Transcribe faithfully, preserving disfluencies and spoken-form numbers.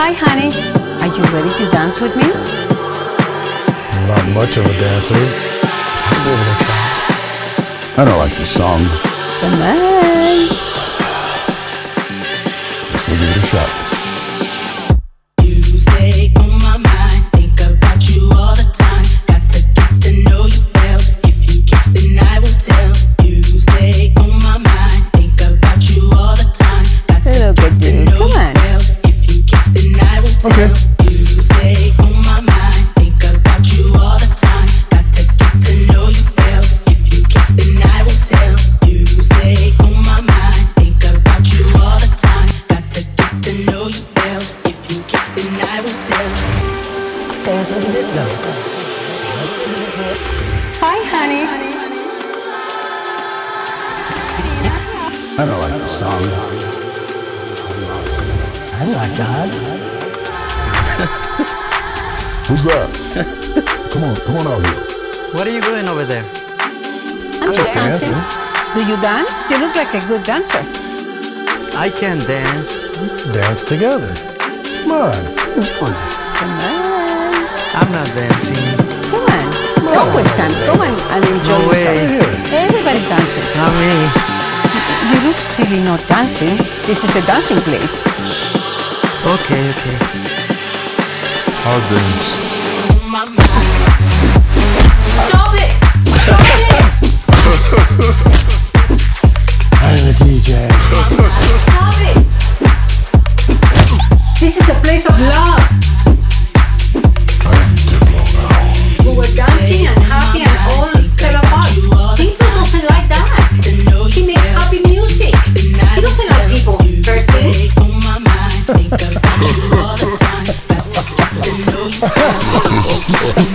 Hi, honey. Are you ready to dance with me? Not much of a dancer. I'll give it a try. I don't like the song. Come on. Guess we'll give it a shot. You stay on my mind, think about you all the time. Got to get to know you well. If you kiss, then I will tell. You stay on my mind, think about you all the time. Got to Look at get to you. know Come you on. well. If you kiss, then I will tell. Okay. You stay on my mind, think about you all the time. Got to get to know you well. If you kiss, then I will tell. You stay on my mind, think about you all the time. Got to get to know you well. If you kiss, then I will tell. Hi, honey. I don't like the song. I like that. Who's that? Come on, come on out here. What are you doing over there? I'm just dancing. dancing. Do you dance? You look like a good dancer. I can dance. Dance together. Come on, join us. Come on. I'm not dancing. Come on. Don't waste time. Go on and enjoy No yourself. way. Here. Everybody's dancing. Not me. You look silly not dancing. This is a dancing place. Okay, okay. I'll dance. Stop it! Stop it! I'm a D J. Stop it! This is a place of love. We were dancing and happy and all fell apart. Tito doesn't like that. He makes happy music. He doesn't like people thirsty. Think about you all the time. Got to get to know you.